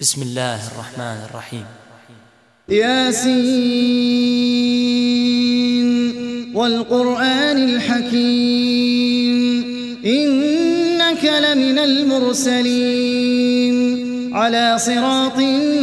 بسم الله الرحمن الرحيم. ياسين والقرآن الحكيم إنك لمن المرسلين على صراط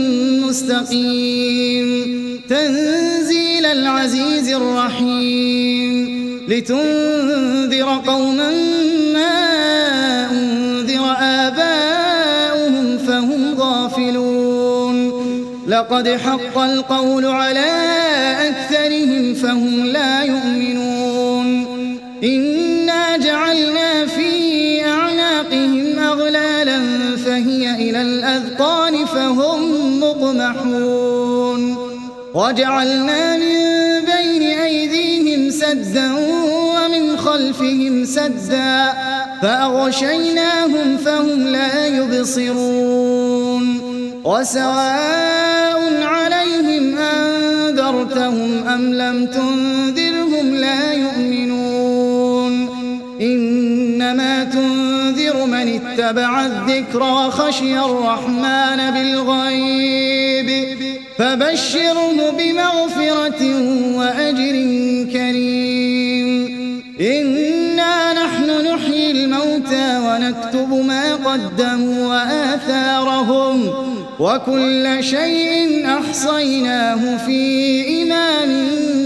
مستقيم تنزيل العزيز الرحيم لتنذر قوما ما أنذر آباؤهم فهم غافلون لقد حق القول على أكثرهم فهم لا يؤمنون إنا جعلنا في أعناقهم أغلالا فهي إلى الأذقان فهم مقمحون وجعلنا من بين أيديهم سدا ومن خلفهم سدا فأغشيناهم فهم لا يبصرون وسواء عليهم أنذرتهم أم لم تنذرهم لا يؤمنون إنما تنذر من اتبع الذكر وخشي الرحمن بالغيب فبشره بمغفرة وأجر كريم إنا نحن نحيي الموتى ونكتب ما قدموا وآثارهم وكل شيء أحصيناه في إمام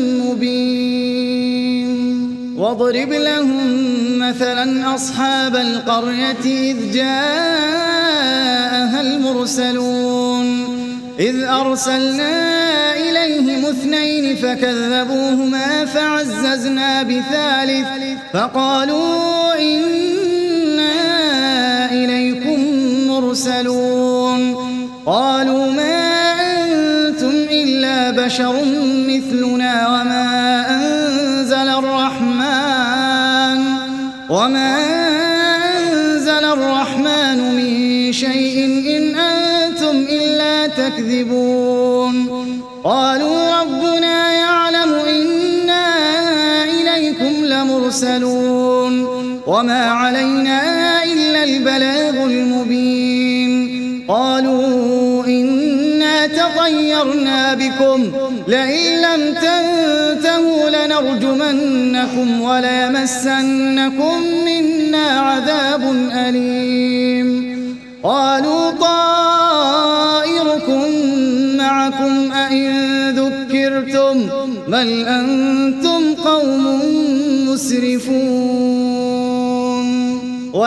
مبين واضرب لهم مثلا أصحاب القرية إذ جاءها المرسلون إذ أرسلنا إليهم 2 فكذبوهما فعززنا بثالث فقالوا إنا إليكم مرسلون قالوا ما أنتم إلا بشر مثلنا وما أنزل الرحمن من شيء إن أنتم إلا تكذبون قالوا ربنا يعلم إنا إليكم لمرسلون وما علينا إلا البلاغ المبين قالوا إنا تطيرنا بكم لئن لم تنتهوا لنرجمنكم وليمسنكم منا عذاب أليم قالوا طائركم معكم أئن ذكرتم بل أنتم قوم مسرفون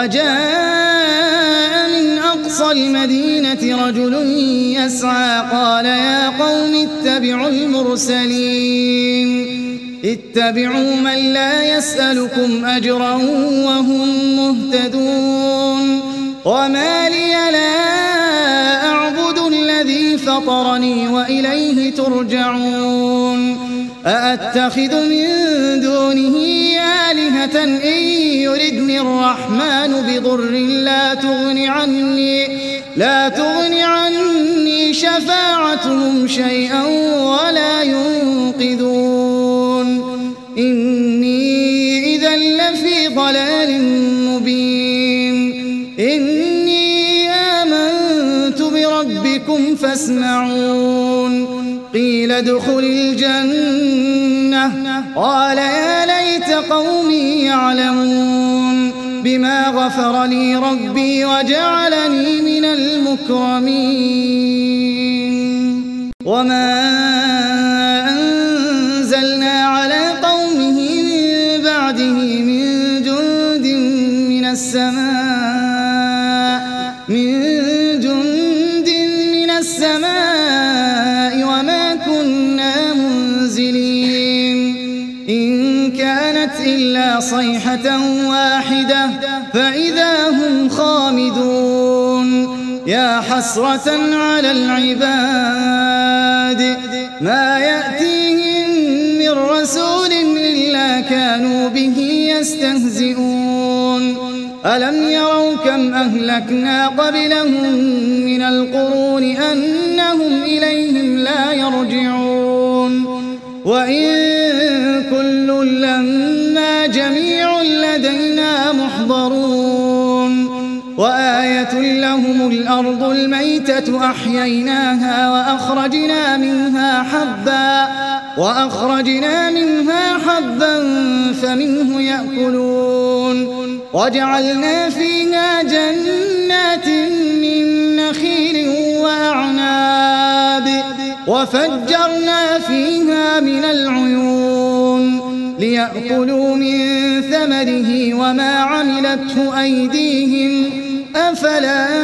وجاء من أقصى المدينة رجل يسعى قال يا قوم اتبعوا المرسلين اتبعوا من لا يسألكم أجرا وهم مهتدون وما لي لا أعبد الذي فطرني وإليه ترجعون أأتخذ من دونه آلهة إن يردني الرحمن بضر لا تغن عني شفاعتهم شيئا ولا ينقذون إني إذا لفي ضلال مبين إني آمنت بربكم فاسمعون قيل ادخل الجنة قال يا ليت قومي يعلمون بما غفر لي ربي وجعلني من المكرمين وما أنزلنا على قومه من بعده من جند من السماء وما كنا منزلين إن كانت إلا صيحة واحدة فإذا هم خامدون يا حسرة على العباد ما يأتيهم من رسول إلا كانوا به يستهزئون ألم يروا كم أهلكنا قبلهم من القرون أنهم إليهم لا يرجعون وإن كل لما جميع لدينا محضرون وآية وآية لهم الأرض الميتة أحييناها وأخرجنا منها حبا فمنه يأكلون وجعلنا فيها جنات من نخيل وأعناب وفجرنا فيها من العيون ليأكلوا من ثمره وما عملته أيديهم أفلا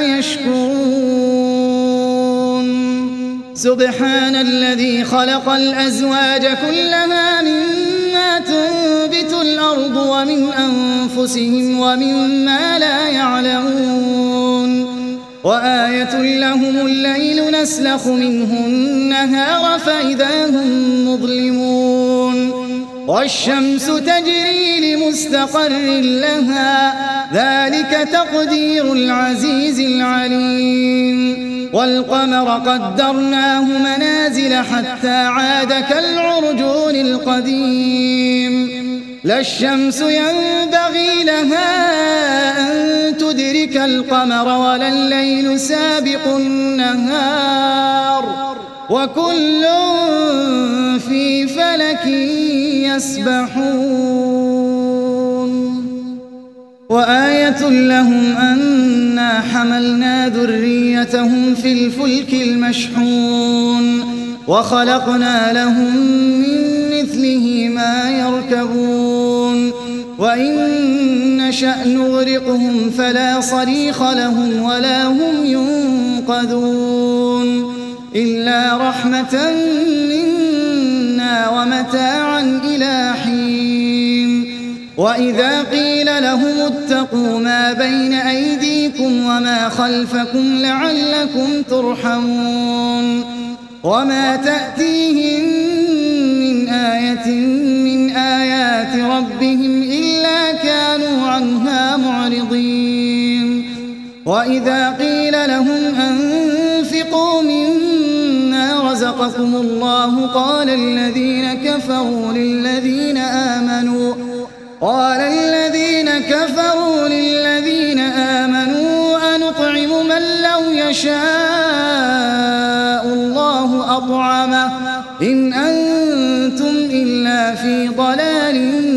يشكرون سبحان الذي خلق الأزواج كلها مما تنبت الأرض ومن أنفسهم ومما لا يعلمون وآية لهم الليل نسلخ منه النهار فإذا هم مظلمون والشمس تجري لمستقر لها ذلك تقدير العزيز العليم والقمر قدرناه منازل حتى عاد كالعرجون القديم لا الشمس ينبغي لها أن تدرك القمر ولا الليل سابق النهار وكل في فلك يسبحون وآية لهم أنا حملنا ذريتهم في الفلك المشحون وخلقنا لهم من مثله ما يركبون وإن نشأ نغرقهم فلا صريخ لهم ولا هم ينقذون إلا رحمة منا ومتاعا إلى حين وإذا قيل لهم اتقوا ما بين أيديكم وما خلفكم لعلكم ترحمون وما تأتيهم من آية من آيات ربهم إلا كانوا عنها معرضين وإذا قيل لهم أنفقوا مما رزقكم الله قال الذين كفروا للذين آمنوا أنطعم من لو يشاء الله أطعمه إن أنتم إلا في ضلال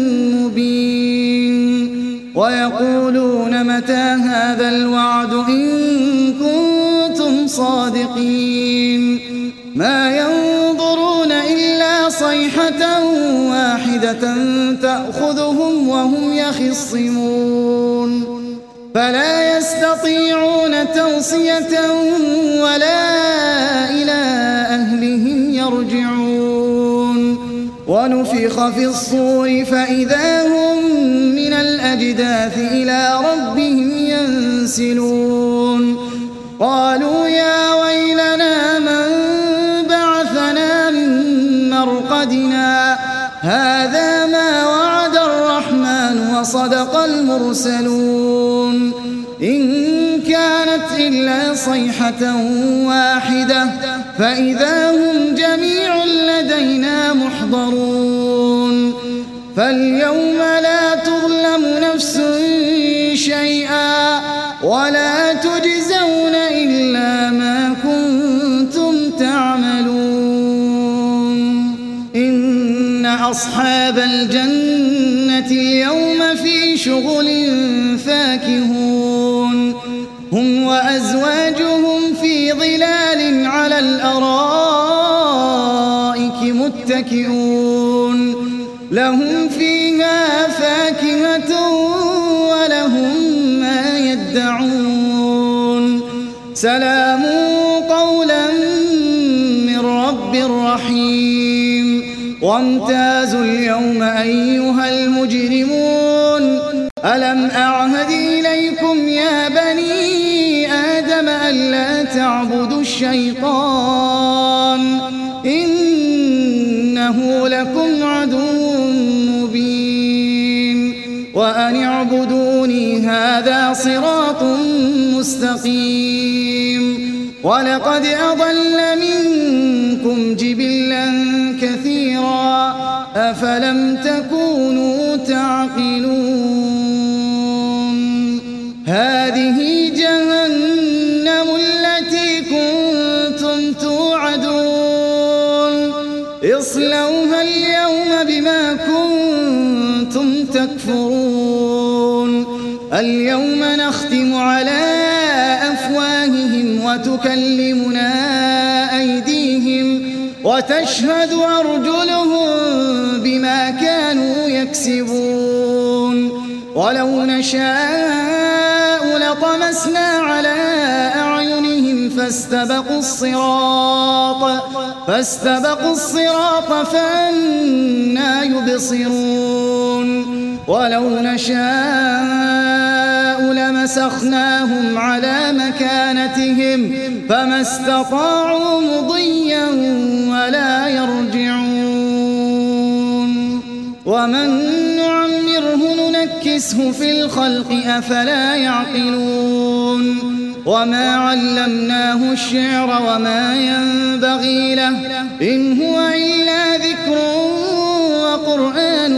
مبين ويقولون متى هذا الوعد إن كنتم صادقين ما ينظرون إلا صيحة واحدة تأخذهم وهم يخصمون فلا يستطيعون توصية ولا إلى أهلهم يرجعون ونفخ في الصور فإذا هم من الأجداث إلى ربهم ينسلون قالوا يا ويلنا من بعثنا من مرقدنا هذا ما وعد الرحمن وصدق المرسلون إن كانت إلا صيحة واحدة فإذا هم جميع لدينا محضرون فاليوم لا تظلم نفس شيئا ولا تجزون إلا ما كنتم تعملون إن أصحاب الجنة اليوم في شغل فاكهون هم وأزواجهم في ظلال على الأرائك متكئون لهم فيها فاكهة ولهم ما يدعون سلام قولا من رب رحيم وامتازوا اليوم أيها المجرمون ألم أعهد إليكم يا بني آدم ألا تعبدوا الشيطان إنه لكم عدو مبين وأن اعبدوني هذا صراط مستقيم ولقد أضل منكم جبلا كثيرا أفلم تكونوا تعقلون هذه جهنم اصلوها اليوم بما كنتم تكفرون اليوم نختم على أفواههم وتكلمنا أيديهم وتشهد أرجلهم بما كانوا يكسبون ولو نشاء لطمسنا على أعينهم فاستبقوا الصراط فأنى يبصرون ولو نشاء لمسخناهم على مكانتهم فما استطاعوا مضيا ولا يرجعون ومن نعمره ننكسه في الخلق أفلا يعقلون وما علمناه الشعر وما ينبغي له إن هو إلا ذكر وقرآن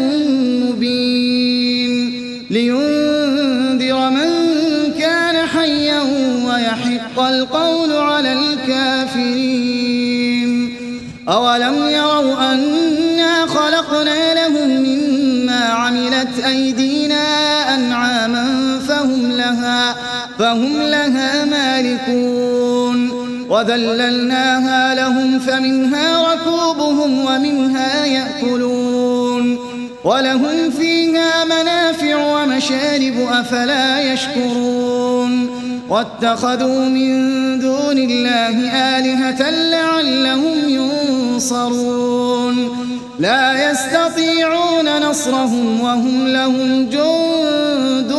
مبين لينذر من كان حيا ويحق القول على الكافرين أولم يروا أنا خلقنا لهم مما عملت أيدينا أنعاما فهم لها مالكون وذللناها لهم فمنها ركوبهم ومنها يأكلون ولهم فيها منافع ومشارب أفلا يشكرون واتخذوا من دون الله آلهة لعلهم ينصرون لا يستطيعون نصرهم وهم لهم جند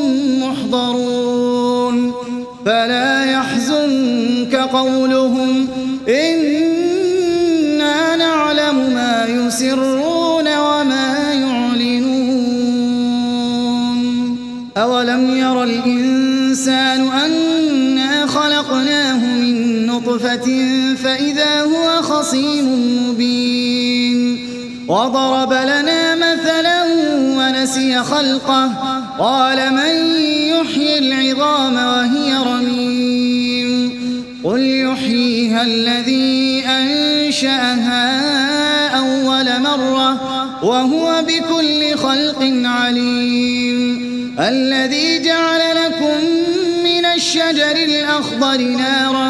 محضرون فلا يحزنك قولهم إنا نعلم ما يسرون وما يعلنون أولم ير الإنسان أنا خلقناه من نطفة فإذا هو خصيم مبين وضرب لنا مثلا ونسي خلقه قال من يحيي العظام وهي رميم قل يحييها الذي أنشأها أول مرة وهو بكل خلق عليم الذي جعل لكم من الشجر الأخضر نارا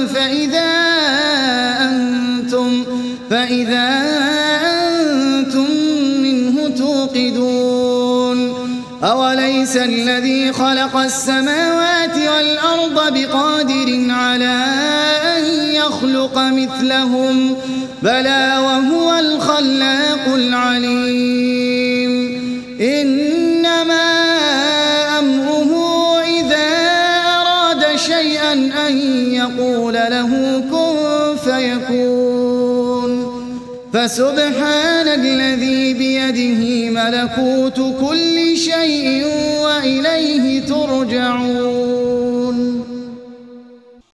فإذا أنتم منه توقدون أوليس الذي خلق السماوات والأرض بقادر على أن يخلق مثلهم بلى وهو الخلاق العليم إنما أمره إذا أراد شيئا أن يقول له كن فيكون فسبحان الذي بيده ملكوت كل شيء وإليه ترجعون